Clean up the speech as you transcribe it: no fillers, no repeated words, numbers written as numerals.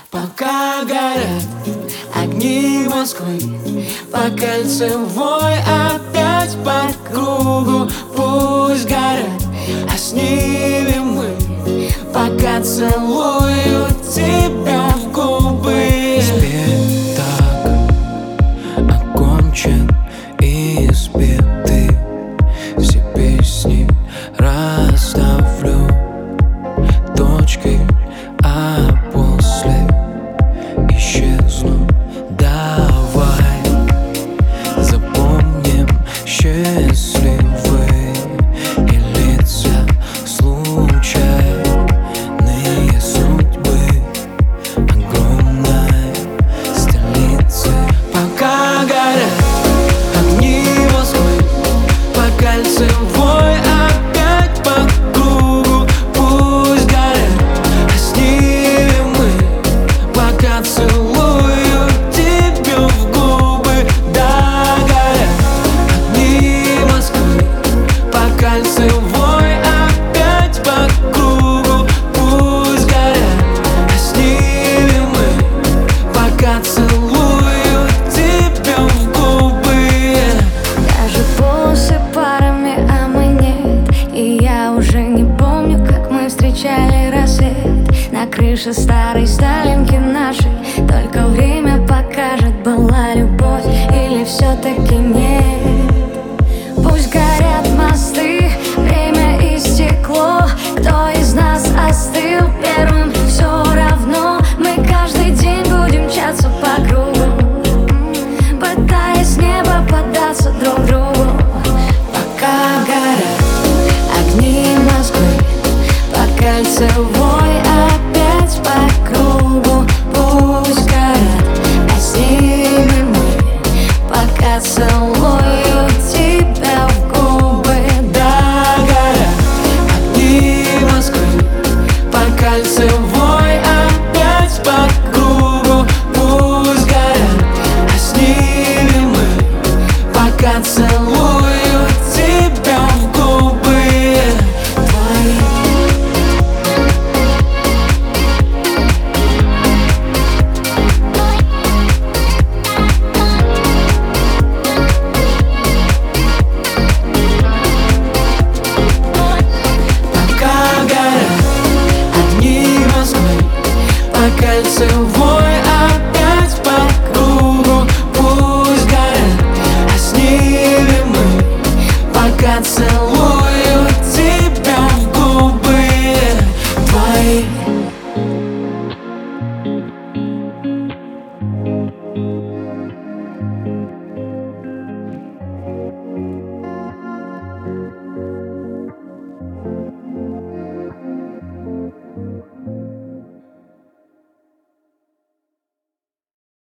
Пока горят огни Москвы, по Кольцевой опять по кругу. Пусть горят, а с ними мы, пока целую тебя в губы. Спектакль окончен и избиты, все песни расставлю точкой, а после исчезну. Давай запомним счастливые и лица случайные судьбы огромной столицы. Пока горят огни Москвы, по Кольцевой опять по кругу. Пусть горят, а с ними мы, пока целую тебя в губы. Да, горят огни Москвы, по Кольцевой опять по кругу. Пусть горят, а с ними мы, пока целую тебя в губы. Даже волосы парами, а мы нет. И я уже не помню, как мы встречали рассвет на крыше старой Сталинки нашей. Только время покажет, была любовь или все-таки нет. Пусть горят мосты, время и стекло. Кто из нас остыл первым, все равно. Мы каждый день будем мчаться по кругу, пытаясь с неба поддаться друг другу. Пока горят огни Москвы, по Кольцевой опять по кругу. Пусть горят, а с ними мы, пока целую тебя в губы. Да, горят огни Москвы, по Кольцевой опять по кругу. Пусть горят, а с ними мы, пока целую тебя в губы твои. Пока горят огни Москвы, по Кольцевой